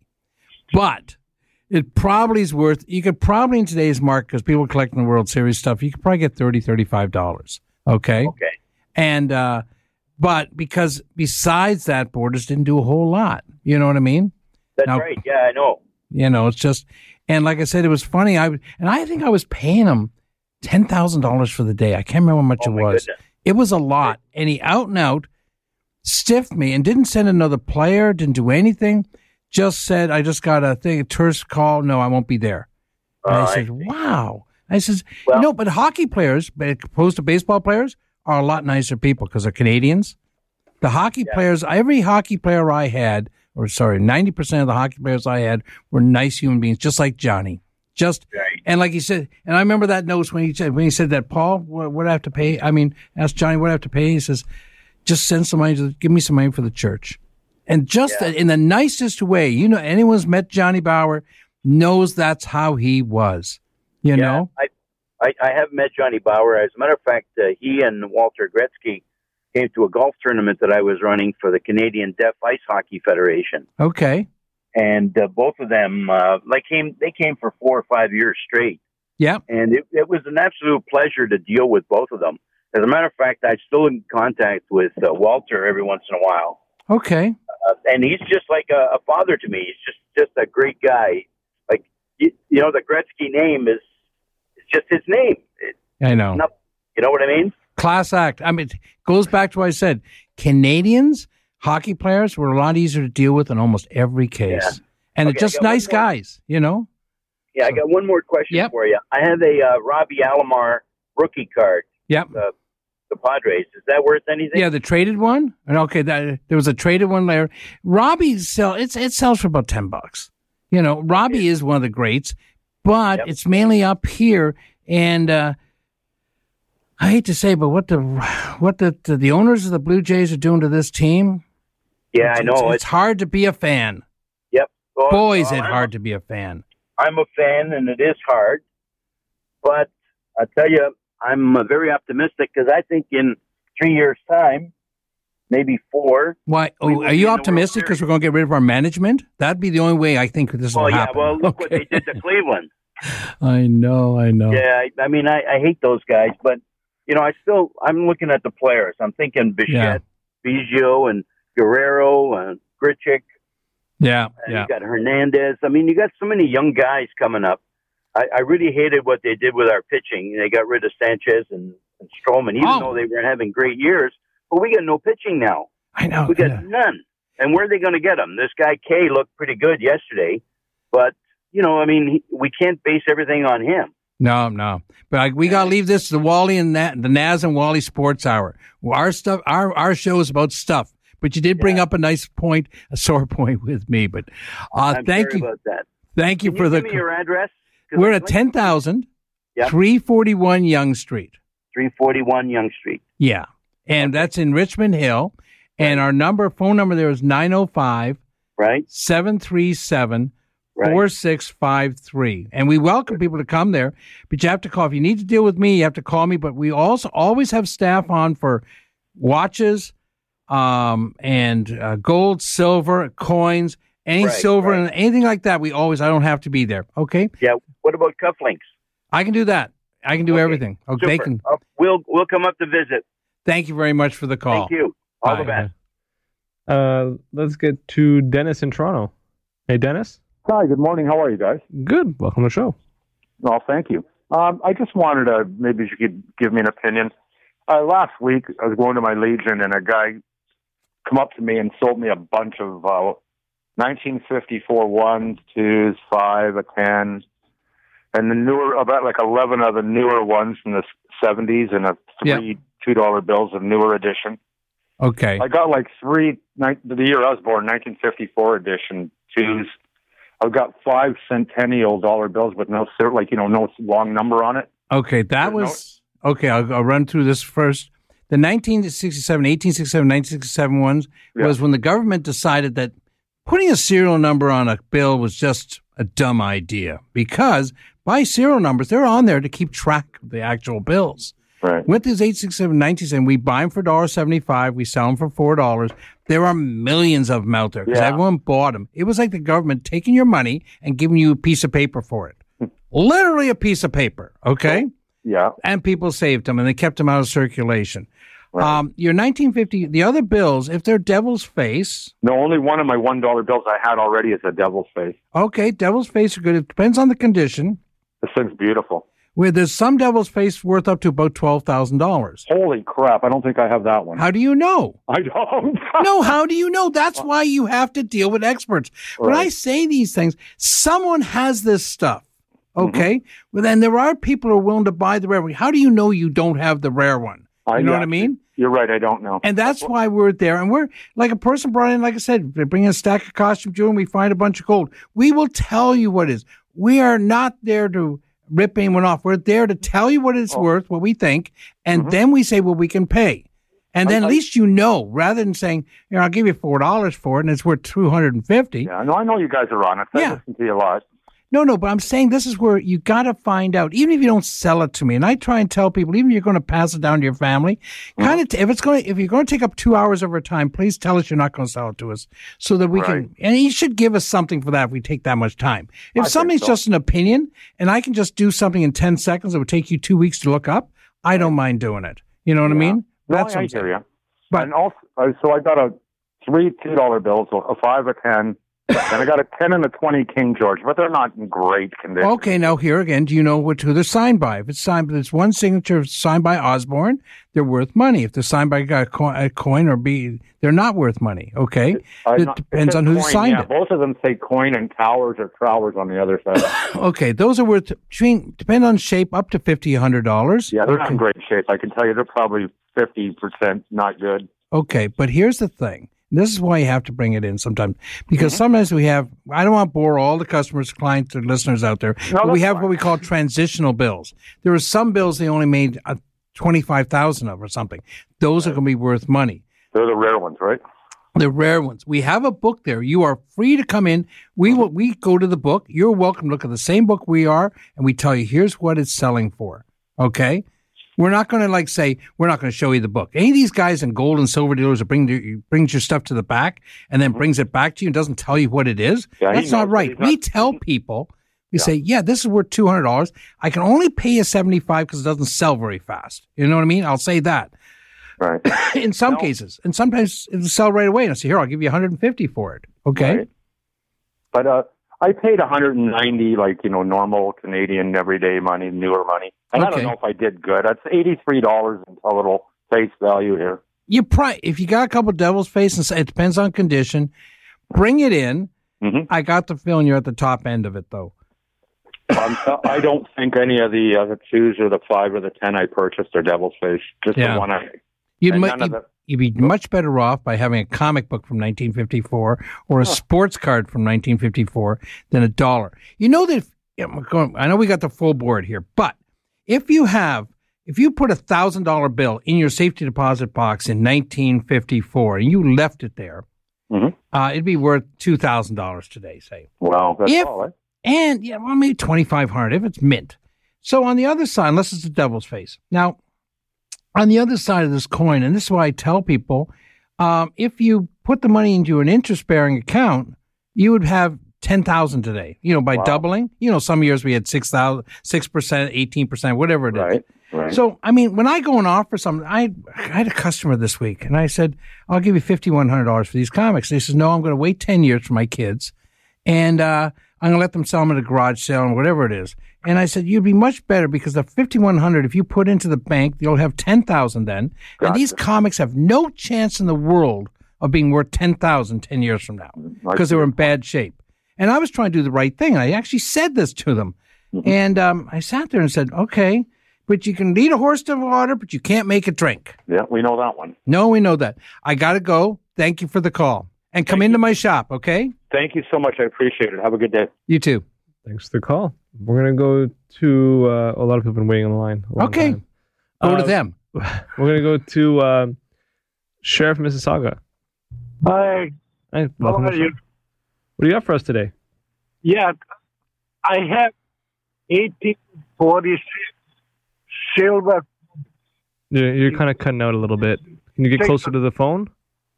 But it probably is worth, you could probably in today's market, because people are collecting the World Series stuff, you could probably get thirty dollars, thirty-five dollars. Okay? Okay. And, uh, but because besides that, Borders didn't do a whole lot. You know what I mean? That's now, right. Yeah, I know. You know, it's just, and like I said, it was funny. I And I think I was paying him ten thousand dollars for the day. I can't remember how much oh, it was. Goodness. It was a lot. And he out and out stiffed me and didn't send another player, didn't do anything. Just said, I just got a thing, a tourist call. No, I won't be there. And uh, I said, I wow. I says, well, no, but hockey players, opposed to baseball players, are a lot nicer people because they're Canadians. The hockey yeah. players, every hockey player I had, or sorry, ninety percent of the hockey players I had were nice human beings, just like Johnny. Just right. And like he said, and I remember that note when he said when he said that, Paul, what, what do I have to pay? I mean, ask Johnny, what do I have to pay? He says, just send some money, to, give me some money for the church. And just yeah. in the nicest way, you know, anyone who's met Johnny Bauer knows that's how he was. You yeah, know, I, I I have met Johnny Bauer. As a matter of fact, uh, he and Walter Gretzky came to a golf tournament that I was running for the Canadian Deaf Ice Hockey Federation. Okay. And uh, both of them, uh, like came, they came for four or five years straight. Yeah. And it, it was an absolute pleasure to deal with both of them. As a matter of fact, I'm still in contact with uh, Walter every once in a while. Okay. Uh, and he's just like a, a father to me. He's just, just a great guy. Like, you, you know, the Gretzky name is it's just his name. It, I know. Not, you know what I mean? Class act. I mean, it goes back to what I said. Canadians hockey players were a lot easier to deal with in almost every case. Yeah. And Okay, they're just I got nice one more. guys, you know? Yeah, I got one more question Yep. for you. I have a uh, Robbie Alomar rookie card. Yep. The, the Padres. Is that worth anything? Yeah, the traded one. And okay, that, there was a traded one there. Robbie sell it's it sells for about ten bucks. You know, Robbie is one of the greats, but Yep. it's mainly up here. And uh, I hate to say, but what the what the, the the owners of the Blue Jays are doing to this team? Yeah, I know. It's, it's hard to be a fan. Yep. Well, Boy, is well, it I'm hard to be a fan. A, I'm a fan, and it is hard. But I tell you, I'm uh, very optimistic because I think in three years' time, maybe four. Why? We Oh, will are be you in the optimistic World because we're going to get rid of our management? That'd be the only way I think this will Well, yeah. happen. Well, look what Okay. they did to Cleveland. I know, I know. Yeah, I, I mean, I, I hate those guys, but you know, I still I'm looking at the players. I'm thinking Bichette, Yeah. Biggio, and Guerrero, and Grichuk. Yeah, And yeah. you got Hernandez. I mean, you got so many young guys coming up. I, I really hated what they did with our pitching. They got rid of Sanchez and, and Stroman, even Oh. though they weren't having great years. But we got no pitching now. I know. We got yeah. none. And where are they going to get them? This guy Kay looked pretty good yesterday, but you know, I mean, he, we can't base everything on him. No, no. But I, we got to leave this to the Wally and Na- the Naz and Wally Sports Hour. Our stuff, our our show is about stuff. But you did bring Yeah. up a nice point, a sore point with me. But uh, I'm thank sorry you, about that. thank you Can for you the. give me your address? 'Cause We're I'd at like- ten thousand, Yep. three forty-one Young Street. three forty-one Young Street. Yeah, and that's in Richmond Hill. And our number, phone number there is nine oh five, Right? seven three seven, Right. four six five three. And we welcome people to come there, but you have to call. If you need to deal with me, you have to call me. But we also always have staff on for watches um, and uh, gold, silver, coins, any Right, silver right. and anything like that. We always, I don't have to be there. Okay. Yeah. What about cufflinks? I can do that. I can do Okay, everything. Okay. They Super. can. Uh, we'll we'll come up to visit. Thank you very much for the call. Thank you. All Bye. the best. Uh, let's get to Dennis in Toronto. Hey, Dennis. Hi, good morning. How are you guys? Good. Welcome to the show. Well, thank you. Um, I just wanted to, maybe you could give me an opinion. Uh, last week, I was going to my Legion, and a guy come up to me and sold me a bunch of uh, nineteen fifty-four ones, twos, five, a ten, and the newer, about like eleven of the newer ones from the seventies, and a three two dollar bills of newer edition. Okay. I got like three, ni- the year I was born, nineteen fifty-four edition twos. I've got five centennial dollar bills with no, cer- like, you know, no long number on it. Okay, that There's was okay. I'll, I'll run through this first. The nineteen sixty-seven, eighteen sixty-seven, nineteen sixty-seven ones Yeah. was when the government decided that putting a serial number on a bill was just a dumb idea because by serial numbers, they're on there to keep track of the actual bills. Right. With these eight sixty-seven, nineteen sixty-seven, we buy them for one dollar seventy-five. We sell them for four dollars. There are millions of them out there because Yeah. everyone bought them. It was like the government taking your money and giving you a piece of paper for it. Literally a piece of paper, okay? Yeah. And people saved them and they kept them out of circulation. Right. Um, your nineteen fifty, the other bills, if they're Devil's Face, No, only one of my one dollar bills I had already is a devil's face. okay, Devil's Face are good. It depends on the condition. This thing's beautiful. Where there's some Devil's Face worth up to about twelve thousand dollars. Holy crap! I don't think I have that one. How do you know? I don't. No, how do you know? That's why you have to deal with experts. When I Right. say these things, someone has this stuff. Mm-hmm. Okay. Well, then there are people who are willing to buy the rare one. How do you know you don't have the rare one? I- You know yeah, what I mean? You're right. I don't know. And that's why we're there. And we're like a person brought in, like I said, they bring in a stack of costume jewelry and we find a bunch of gold. We will tell you what it is. We are not there to rip anyone off. We're there to tell you what it's Oh. worth, what we think. And Mhm. then we say, well, we can pay. And then I- at least you know, rather than saying, you know, I'll give you four dollars for it and it's worth two hundred fifty. Yeah. No, I know you guys are on it. I Yeah. listen to you a lot. No, no, but I'm saying this is where you got to find out, even if you don't sell it to me. And I try and tell people, even if you're going to pass it down to your family, kind of, t- if it's going to, if you're going to take up two hours of our time, please tell us you're not going to sell it to us so that we Right. can, and you should give us something for that if we take that much time. If I think something's so. just an opinion and I can just do something in ten seconds that would take you two weeks to look up, I don't mind doing it. You know what I Yeah. mean? No, That's what I, I I'm saying. hear you. But- and also, uh, so I got a three two dollar bills, a five, a ten, And I got a ten and a twenty King George, but they're not in great condition. Okay, now here again, do you know what who they're signed by? If it's signed, if it's one signature signed by Osborne, they're worth money. If they're signed by a coin, a coin or B, they're not worth money. Okay, I'm it not- depends it on says who coin, signed yeah. it. Both of them say coin and towers or trowers on the other side. Okay, those are worth between depend on shape up to fifty, a hundred dollars. Yeah, they're not in great shape. I can tell you they're probably fifty percent not good. Okay, but here's the thing. This is why you have to bring it in sometimes, because Mm-hmm. sometimes we have, I don't want to bore all the customers, clients, or listeners out there, No, but we that's have fine. what we call transitional bills. There are some bills they only made uh, twenty-five thousand of or something. Those are going to be worth money. They're the rare ones, right? The rare ones. We have a book there. You are free to come in. We will, we go to the book. You're welcome to look at the same book we are, and we tell you, here's what it's selling for. Okay? We're not going to like say, we're not going to show you the book. Any of these guys in gold and silver dealers that bring your, brings your stuff to the back and then brings it back to you and doesn't tell you what it is, Yeah, he that's not knows, right. but he's We not- tell people, we Yeah. say, yeah, this is worth two hundred dollars. I can only pay you seventy-five because it doesn't sell very fast. You know what I mean? I'll say that. Right. In some No. cases. And sometimes it'll sell right away. And I say, here, I'll give you one hundred fifty for it. Okay? Right. But uh, I paid one hundred ninety, like, you know, normal Canadian everyday money, newer money. And I Okay. don't know if I did good. That's eighty-three dollars and a little face value here. You pri- if you got a couple devil's face, and say it depends on condition, bring it in. Mm-hmm. I got the feeling you're at the top end of it, though. Um, I don't think any of the uh, twos or the five or the ten I purchased are devil's face. Just Yeah. the one I. You'd, and mu- none of you'd, the- you'd be much better off by having a comic book from nineteen fifty-four or a sports card from nineteen fifty-four than a dollar. You know that, if, yeah, I'm going- I know we got the full board here, but if you have, if you put a one thousand dollars bill in your safety deposit box in nineteen fifty-four and you left it there, Mhm. uh, it'd be worth two thousand dollars today, say. Well, that's If- all, eh? And, yeah, well, maybe twenty-five hundred if it's mint. So on the other side, unless it's a devil's face. Now, on the other side of this coin, and this is why I tell people, um, if you put the money into an interest-bearing account, you would have ten thousand today. You know, by Wow. doubling. You know, some years we had six thousand, six percent, eighteen percent, whatever it is. Right, right. So, I mean, when I go and offer something, I, I had a customer this week, and I said, I'll give you fifty-one hundred dollars for these comics. And he says, no, I'm going to wait ten years for my kids, and uh, I'm going to let them sell them at a garage sale and whatever it is. And I said, you'd be much better because the fifty-one hundred dollars, if you put into the bank, you'll have ten thousand dollars then. And these Gotcha. comics have no chance in the world of being worth ten thousand dollars ten years from now because they were in bad shape. And I was trying to do the right thing. And I actually said this to them. Mm-hmm. And um, I sat there and said, okay, but you can lead a horse to water, but you can't make it drink. Yeah, we know that one. No, we know that. I got to go. Thank you for the call. And come into my shop, okay? Thank you so much. I appreciate it. Have a good day. You too. Thanks for the call. We're gonna go to uh, a lot of people have been waiting on the line. a long Okay. time. Go to Uh, them. We're gonna go to um, Sheriff Mississauga. Hi, Hi, how welcome to are the show. you? What do you have for us today? Yeah, I have eighteen forty-six silver. You're, you're kind of cutting out a little bit. Can you get Take- closer to the phone?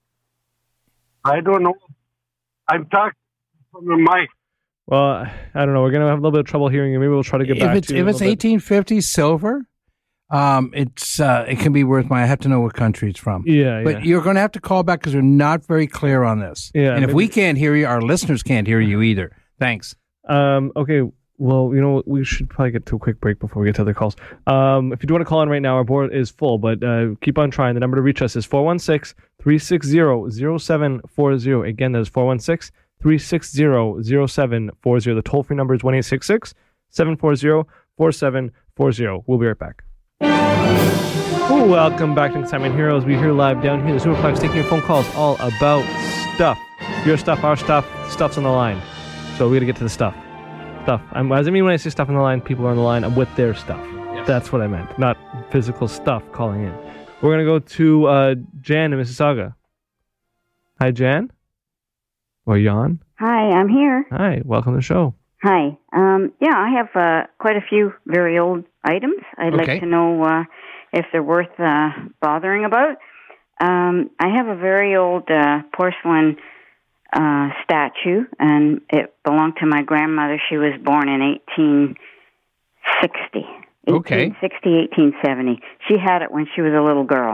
I don't know. I'm talking from the mic. Well, I don't know. We're gonna have a little bit of trouble hearing you. Maybe we'll try to get If back it's to you. if in a it's little bit. eighteen fifty silver, um, it's uh, it can be worth my. I have to know what country it's from. Yeah, But yeah. you're going to have to call back because we're not very clear on this. Yeah, and if maybe- we can't hear you, our listeners can't hear you either. Thanks. Um, okay. Well, you know what? We should probably get to a quick break before we get to other calls. Um, if you do want to call in right now, our board is full, but uh, keep on trying. The number to reach us is four one six, three six zero, zero seven four zero. Again, that is four one six, three six zero, zero seven four zero. The toll-free number is one eight six six, seven four zero, four seven four zero. We'll be right back. Welcome back to Consignment Heroes. We're here live down here in the Superplex taking your phone calls all about stuff. Your stuff, our stuff, stuff's on the line. So we got to get to the stuff. Stuff. I'm, as I mean when I say stuff on the line, people are on the line with their stuff. That's what I meant, not physical stuff calling in. We're going to go to uh, Jan in Mississauga. Hi, Jan. Or Jan. Hi, I'm here. Hi, welcome to the show. Hi. Um, yeah, I have uh, quite a few very old items. I'd Okay. like to know uh, if they're worth uh, bothering about. Um, I have a very old uh, porcelain uh, statue, and it belonged to my grandmother. She was born in eighteen sixty. Okay. eighteen sixty, eighteen seventy. She had it when she was a little girl.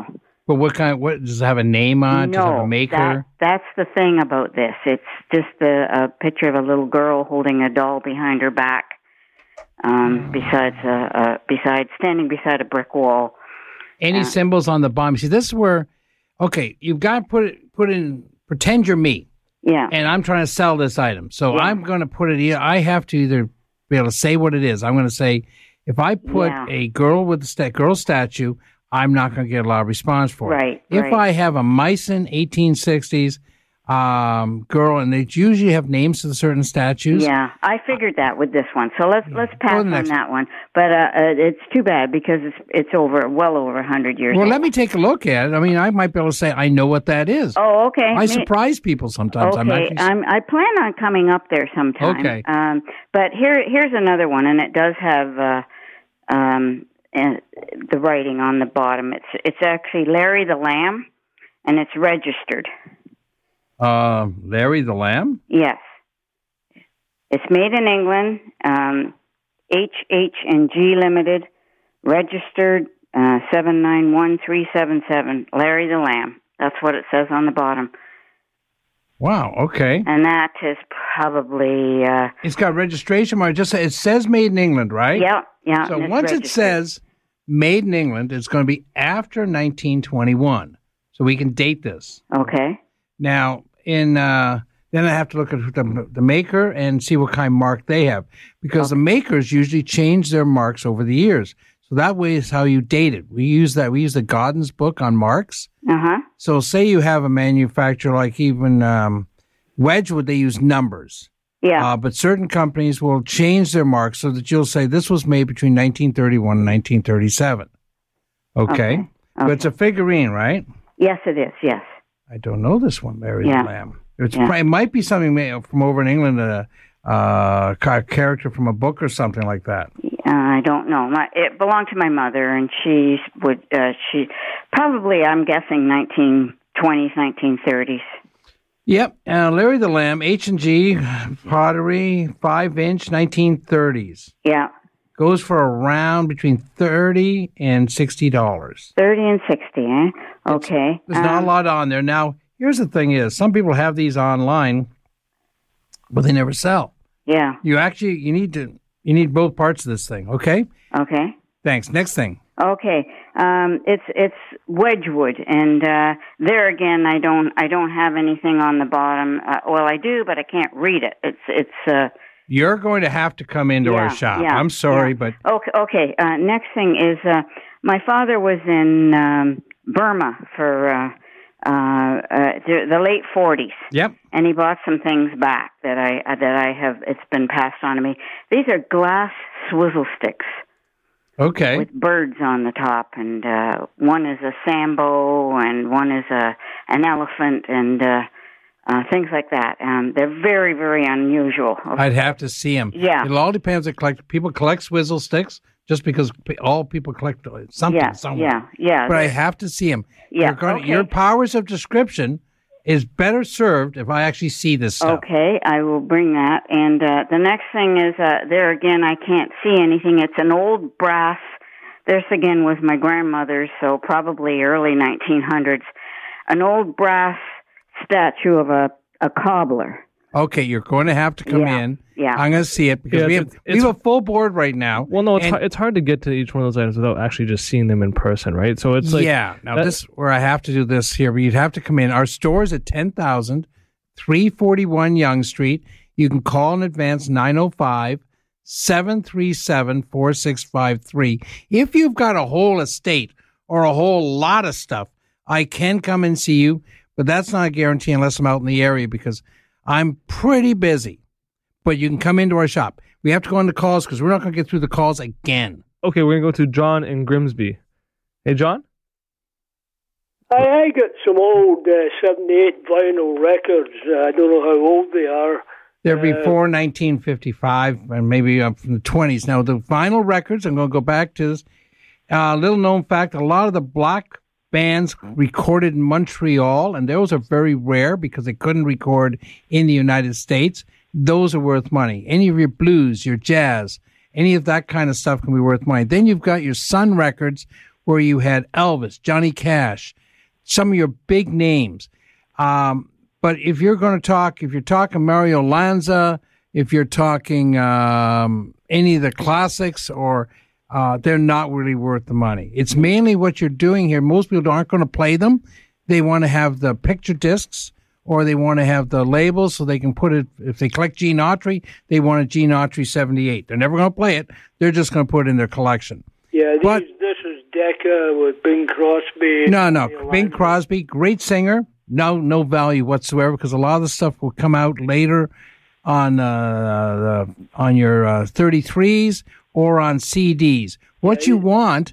But what kind? What does it have a name on? Does it have a No, maker? that, that's the thing about this. It's just a, a picture of a little girl holding a doll behind her back, um, besides a, a, besides standing beside a brick wall. Any Uh, symbols on the bottom? See, this is where. Okay, you've got to put it. Put in. Pretend you're me. Yeah. And I'm trying to sell this item, so Yeah. I'm going to put it. Either, I have to either be able to say what it is. I'm going to say, if I put Yeah. a girl with a sta- girl statue, I'm not going to get a lot of response for it. Right, If right. I have a Meissen eighteen sixties um, girl, and they usually have names to the certain statues. Yeah, I figured that with this one. So let's let's Go pass to on the next that one. But uh, uh, it's too bad because it's it's over well over a hundred years. Well, old. let me take a look at it. I mean, I might be able to say I know what that is. Oh, okay. I Me- surprise people sometimes. Okay, I'm actually. I'm, I plan on coming up there sometime. Okay. Um, but here, here's another one, and it does have uh, um, uh, the writing on the bottom. It's it's actually Larry the Lamb, and it's registered. Uh, Larry the Lamb? Yes, it's made in England. Um, H H and G Limited, registered uh, seven nine one three seven seven. Larry the Lamb. That's what it says on the bottom. Wow, okay. And that is probably uh, It's got registration mark. Just it says made in England, right? yeah, yeah. So and it's once it registered. says made in England, it's going to be after nineteen twenty-one. So we can date this. Okay. Now, in uh, then I have to look at the, the maker and see what kind of mark they have, because the makers usually change their marks over the years. So that way is how you date it. We use that. We use the Godden's book on marks. Uh huh. So say you have a manufacturer like even um, Wedgwood, they use numbers. Yeah. Uh, but certain companies will change their marks so that you'll say this was made between nineteen thirty-one and nineteen thirty-seven. Okay. Okay. But it's a figurine, right? Yes, it is. Yes. I don't know this one, Larry Yeah. the Lamb. It's Yeah. pri- it might be something made from over in England, a uh, ca- character from a book or something like that. Uh, I don't know. My, it belonged to my mother, and she would. Uh, she probably, I'm guessing, nineteen twenties, nineteen thirties. Yep, uh, Larry the Lamb, H and G pottery, five inch, nineteen thirties. Yeah. Goes for around between thirty and sixty dollars. Thirty and sixty. Eh? Okay. There's not Um, a lot on there. Now, here's the thing: is some people have these online, but they never sell. Yeah. You actually you need to you need both parts of this thing. Okay. Okay. Thanks. Next thing. Okay. Um, it's it's Wedgwood, and uh, there again, I don't I don't have anything on the bottom. Uh, well, I do, but I can't read it. It's it's. Uh, You're going to have to come into yeah, our shop. yeah, I'm sorry, yeah. but Okay. Okay. Uh, next thing is uh, my father was in um, Burma for uh, uh, uh, the, the late forties. Yep. And he bought some things back that I uh, that I have. It's been passed on to me. These are glass swizzle sticks. Okay. With birds on the top, and uh, one is a sambo, and one is a an elephant, and uh, uh, things like that. Um, they're very, very unusual. I'd have to see them. Yeah. It all depends on collect. People collect swizzle sticks just because pe- all people collect something Yeah, somewhere. yeah, yeah. But I have to see them. Yeah, You're gonna, okay. Your powers of description is better served if I actually see this stuff. Okay, I will bring that. And uh, the next thing is, uh, there again, I can't see anything. It's an old brass. This again was my grandmother's, so probably early nineteen hundreds. An old brass statue of a, a cobbler. Okay, you're going to have to come Yeah, in. yeah. I'm going to see it because Yeah, we, have, it's- we have a full board right now. Well, no, it's and- hard, it's hard to get to each one of those items without actually just seeing them in person, right? So it's like yeah. Now that- this where I have to do this here, but you'd have to come in. Our store is at ten thousand, three forty-one Yonge Street. You can call in advance nine oh five, seven three seven, four six five three. If you've got a whole estate or a whole lot of stuff, I can come and see you, but that's not a guarantee unless I'm out in the area because I'm pretty busy. But you can come into our shop. We have to go into calls because we're not going to get through the calls again. okay, we're gonna go to John in Grimsby. Hey, John. I, I got some old uh, seventy-eight vinyl records. Uh, I don't know how old they are. They're Uh, before nineteen fifty-five and maybe up from the twenties. Now, the vinyl records, I'm going to go back to this. Uh, little known fact, a lot of the black bands recorded in Montreal, and those are very rare because they couldn't record in the United States. Those are worth money. Any of your blues, your jazz, any of that kind of stuff can be worth money. Then you've got your Sun records where you had Elvis, Johnny Cash, some of your big names. Um, but if you're going to talk, if you're talking Mario Lanza, if you're talking um, any of the classics, or uh, they're not really worth the money. It's mainly what you're doing here. Most people aren't going to play them. They want to have the picture discs, or they want to have the labels so they can put it. If they collect Gene Autry, they want a Gene Autry seventy-eight. They're never going to play it. They're just going to put it in their collection. Yeah, these, but, this is Decca with Bing Crosby. No, no, Bing Crosby, great singer. No, no value whatsoever, because a lot of the stuff will come out later on uh, the, on your uh, thirty-threes or on C Ds. What yeah, you want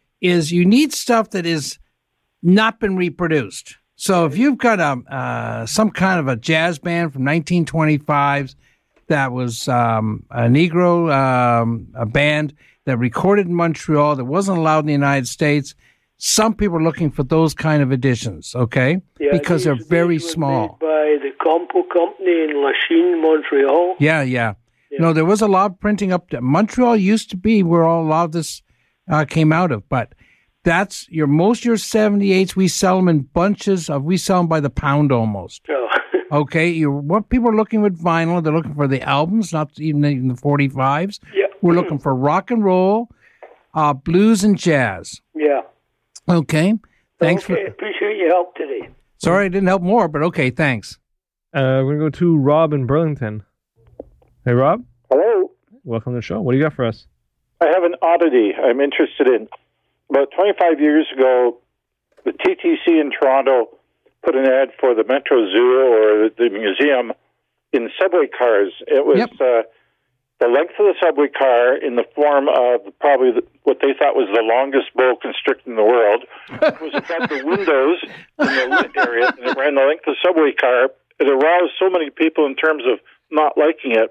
is you need stuff that is not been reproduced. So if you've got a uh, some kind of a jazz band from nineteen twenty-five that was um, a Negro um, a band that recorded in Montreal that wasn't allowed in the United States, some people are looking for those kind of editions, okay? Yeah, because these, they're very these were small. Made by the Compo Company in Lachine, Montreal. Yeah, yeah, yeah. No, there was a lot of printing up there. Montreal used to be where all, a lot of this uh, came out of, but that's your most of your seventy-eights. We sell them in bunches of. We sell them by the pound almost. Oh. Okay, you what people are looking with vinyl. They're looking for the albums, not even, even the forty-fives. Yeah. We're looking for rock and roll, uh, blues and jazz. Yeah. Okay. Thanks okay, for. Appreciate your help today. Sorry, I didn't help more, but okay, thanks. Uh, we're gonna go to Rob in Burlington. Hey, Rob. Hello. Welcome to the show. What do you got for us? I have an oddity I'm interested in. About twenty-five years ago, the T T C in Toronto put an ad for the Metro Zoo or the museum in subway cars. It was yep. uh, the length of the subway car in the form of probably the, what they thought was the longest boa constrictor in the world. It was about the windows in the lit area, and it ran the length of the subway car. It aroused so many people in terms of not liking it.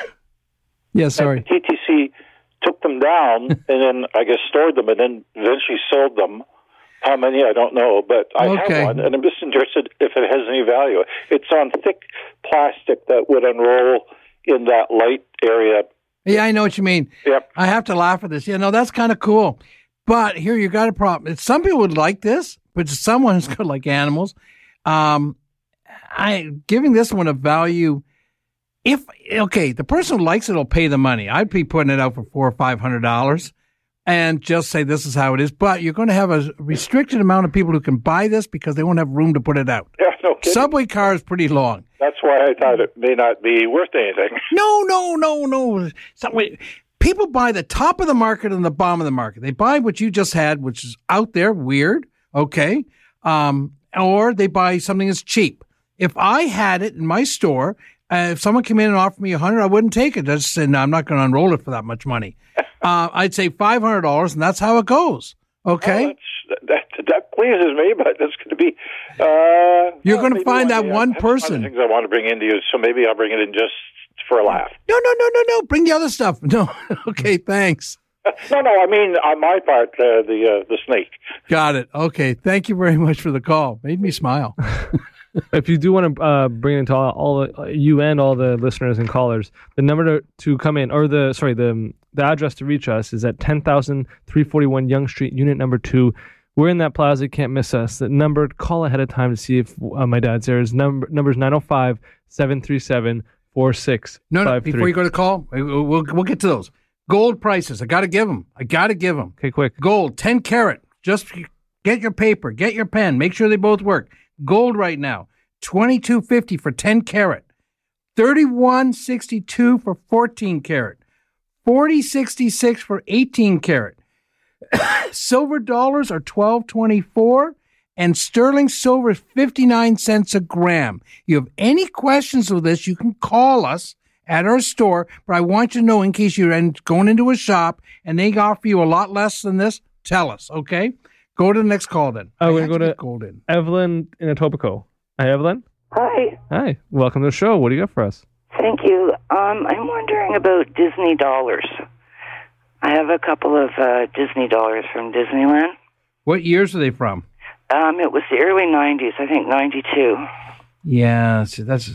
Yeah, sorry. And the T T C took them down and then, I guess, stored them and then eventually sold them. How many, I don't know, but I okay. have one, and I'm just interested if it has any value. It's on thick plastic that would unroll in that light area. Yeah, I know what you mean. Yep. I have to laugh at this. Yeah, no, that's kind of cool. But here you got a problem. Some people would like this, but someone who's good like animals. Um, I giving this one a value. If okay, the person who likes it will pay the money. I'd be putting it out for four or five hundred dollars, and just say this is how it is. But you're going to have a restricted amount of people who can buy this because they won't have room to put it out. Yeah, no kidding. Subway car is pretty long. That's why I thought it may not be worth anything. No, no, no, no. Subway. People buy the top of the market and the bottom of the market. They buy what you just had, which is out there, weird, okay, um, or they buy something that's cheap. If I had it in my store. Uh, if someone came in and offered me a hundred, I wouldn't take it. I just said, no, I'm not going to unroll it for that much money. Uh, I'd say five hundred dollars, and that's how it goes. Okay? Oh, that, that pleases me, but it's going to be... Uh, You're well, going to find that yeah, one I have person. Other things I want to bring into you, so maybe I'll bring it in just for a laugh. No, no, no, no, no. Bring the other stuff. No. Okay, thanks. No, no, I mean, on my part, uh, the uh, the snake. Got it. Okay, thank you very much for the call. Made me smile. If you do want to uh, bring it into all, all uh, you and all the listeners and callers, the number to, to come in, or the sorry, the the address to reach us is at ten thousand three forty-one Yonge Street, Unit Number Two. We're in that plaza. Can't miss us. The number, call ahead of time to see if uh, my dad's there. His number number's nine oh five, seven three seven, four six five three. No, no. Before you go to call, we'll we'll, we'll get to those gold prices. I got to give them. I got to give them. Okay, quick. Gold, ten carat. Just get your paper, get your pen. Make sure they both work. Gold right now, twenty-two fifty for ten carat, thirty-one sixty-two for fourteen carat, forty sixty-six for eighteen carat. Silver dollars are twelve twenty-four, and sterling silver is fifty-nine cents a gram. You have any questions with this, you can call us at our store, but I want you to know in case you're going into a shop and they offer you a lot less than this, tell us, okay? Go to the next call then. Oh, we're going to go to Golden. Evelyn in Etobicoke. Hi, Evelyn. Hi. Hi. Welcome to the show. What do you got for us? Thank you. Um, I'm wondering about Disney dollars. I have a couple of uh, Disney dollars from Disneyland. What years are they from? Um, it was the early nineties, I think ninety-two. Yeah, see, that's...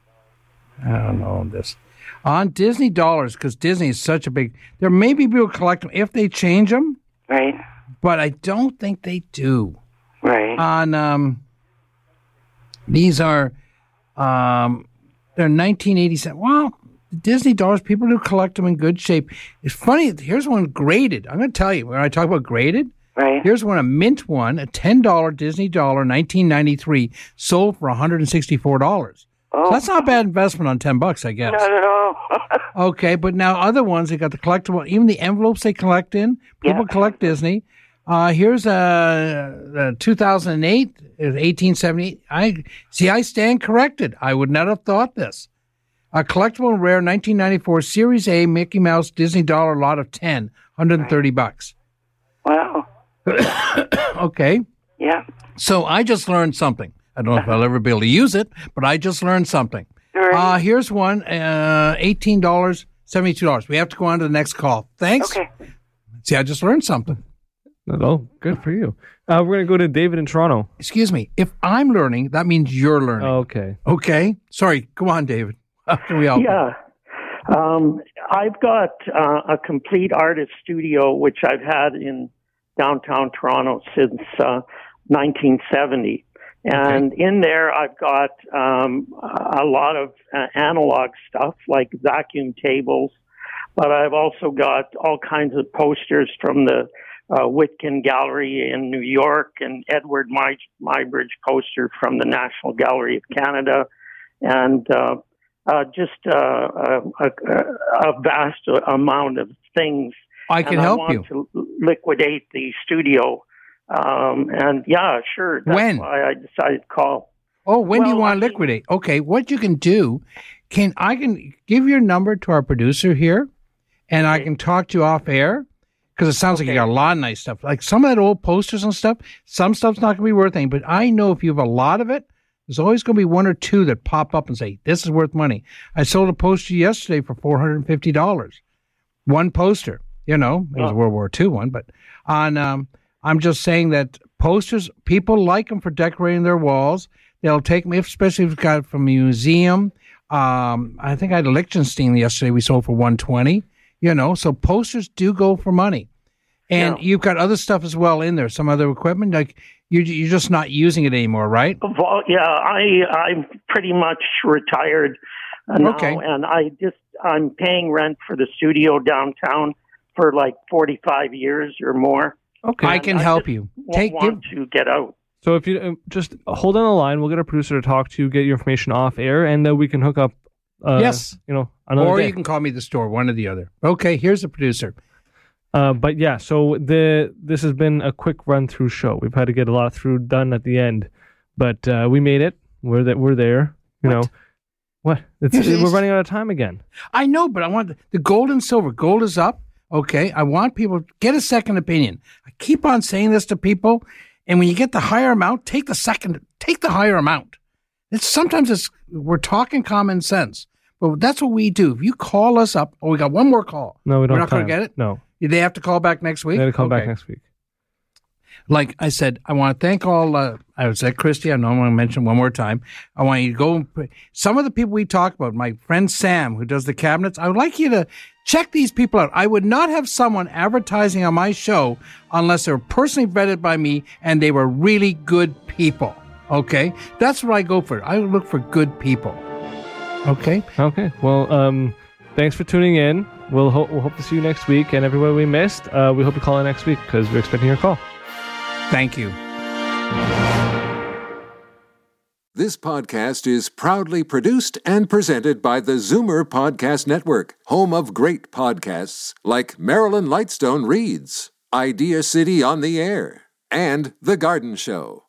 I don't know this. On Disney dollars, because Disney is such a big... There may be people collect them if they change them. Right. But I don't think they do. Right. On um, these are um, they're nineteen eighty-seven. Well, the Disney dollars, people do collect them in good shape. It's funny. Here's one graded. I'm going to tell you when I talk about graded. Right. Here's one, a mint one, a ten dollar Disney dollar, nineteen ninety-three, sold for one hundred sixty-four dollars. Oh. So that's not a bad investment on ten bucks, I guess. Not at all. Okay, but now other ones, they got the collectible, even the envelopes they collect in. People Yeah. collect Disney. Uh, here's a, a two thousand eight, eighteen seventy-eight. I see. I stand corrected. I would not have thought this. A collectible and rare nineteen ninety-four Series A Mickey Mouse Disney dollar lot of ten, one hundred thirty bucks. Wow. Okay. Yeah. So I just learned something. I don't know if I'll ever be able to use it, but I just learned something. Right. Uh, here's one, uh, eighteen dollars, seventy-two dollars. We have to go on to the next call. Thanks. Okay. See, I just learned something. Oh, good for you. Uh, we're going to go to David in Toronto. Excuse me. If I'm learning, that means you're learning. Okay. Okay. Sorry. Go on, David. How can we help? Yeah. Um, I've got uh, a complete artist studio, which I've had in downtown Toronto since uh, nineteen seventy. And okay. in there, I've got um, a lot of uh, analog stuff like vacuum tables, but I've also got all kinds of posters from the uh, Whitkin Gallery in New York and Edward My- Muybridge poster from the National Gallery of Canada, and uh, uh, just uh, a, a, a vast amount of things. I can and help I want you. to liquidate the studio. Um, and yeah, sure. That's when? why I decided to call. Oh, when well, do you want to I liquidate? Mean, okay, what you can do, can I can give your number to our producer here, and okay. I can talk to you off air, because it sounds okay. like you got a lot of nice stuff. Like some of that old posters and stuff, some stuff's not going to be worth anything, but I know if you have a lot of it, there's always going to be one or two that pop up and say, this is worth money. I sold a poster yesterday for four hundred fifty dollars. One poster, you know, it was oh. a World War Two one, but on... Um, I'm just saying that posters, people like them for decorating their walls. They'll take them, especially if it's got it from a museum. Um, I think I had a Liechtenstein yesterday we sold for one hundred twenty dollars. You know, so posters do go for money. And yeah. you've got other stuff as well in there, some other equipment. Like you, you're just not using it anymore, right? Well, yeah, I, I'm pretty much retired now, okay. and I just I'm paying rent for the studio downtown for like forty-five years or more. Okay, I can I help you. Take want give, to get out. So if you uh, just hold on the line, we'll get our producer to talk to you, get your information off air, and then uh, we can hook up. Uh, yes, you know, another or day. You can call me the store, one or the other. Okay, here's the producer. Uh, but yeah, so the this has been a quick run through show. We've had to get a lot through done at the end, but uh, we made it. We're that we're there. You what? know what? It's, it, we're running out of time again. I know, but I want the gold and silver. Gold is up. Okay, I want people to get a second opinion. I keep on saying this to people, and when you get the higher amount, take the second, take the higher amount. It's sometimes it's we're talking common sense, but that's what we do. If you call us up, oh, we got one more call. No, we don't. We're not going to get it. No, they have to call back next week. They have to call okay. back next week. Like I said, I want to thank all, uh, I said Christy, I know I'm going to mention one more time. I want you to go, and some of the people we talk about, my friend Sam, who does the cabinets, I would like you to check these people out. I would not have someone advertising on my show unless they were personally vetted by me and they were really good people. Okay? That's what I go for. I look for good people. Okay? Okay. Well, um, thanks for tuning in. We'll, ho- we'll hope to see you next week. And everyone we missed, uh, we hope you call in next week because we're expecting your call. Thank you. This podcast is proudly produced and presented by the Zoomer Podcast Network, home of great podcasts like Marilyn Lightstone Reads, Idea City on the Air, and The Garden Show.